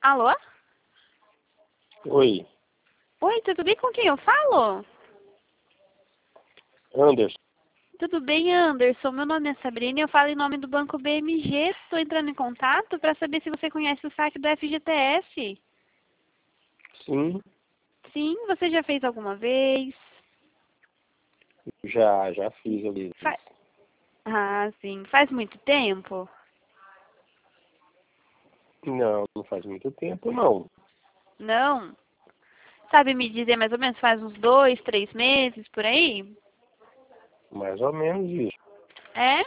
Alô? Oi, Oi, tudo bem? Com quem eu falo? Anderson. Tudo bem, Anderson? Meu nome é Sabrina e eu falo em nome do Banco BMG. Estou entrando em contato para saber se você conhece o saque do FGTS. Sim, Sim, você já fez alguma vez? já fiz ali. Fa- Ah, sim. Faz muito tempo? Não faz muito tempo, não. Não? Sabe me dizer mais ou menos? Faz uns 2, 3 meses por aí? Mais ou menos isso. É?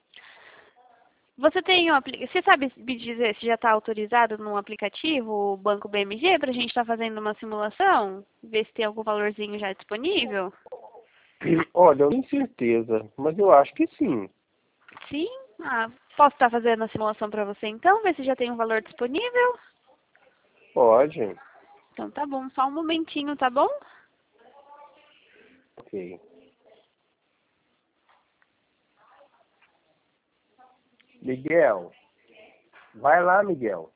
Você tem um Você sabe me dizer se já está autorizado no aplicativo o Banco BMG para a gente estar fazendo uma simulação? Ver se tem algum valorzinho já disponível? Olha, eu não tenho certeza, mas eu acho que sim. Sim? Ah, posso estar fazendo a simulação para você então? Ver se já tem um valor disponível? Pode. Então tá bom, só um momentinho, tá bom? Ok. Miguel, vai lá, Miguel.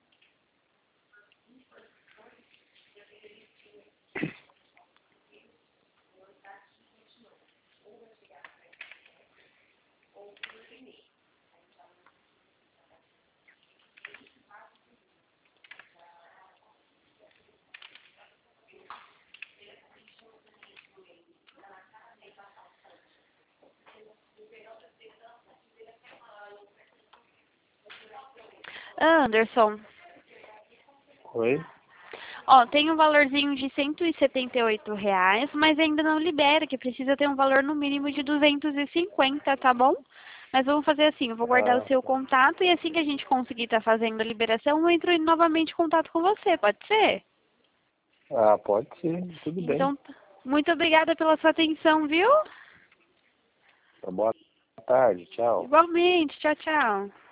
Anderson, Oi? ó, tem um valorzinho de R$ 178, mas ainda não libera, que precisa ter um valor no mínimo de 250, tá bom? Mas vamos fazer assim, eu vou guardar o Ah, seu contato e assim que a gente conseguir estar fazendo a liberação, eu entro novamente em contato com você, pode ser? pode ser. Tudo bem. Então, muito obrigada pela sua atenção, viu? Boa tarde, tchau. Igualmente, tchau, tchau.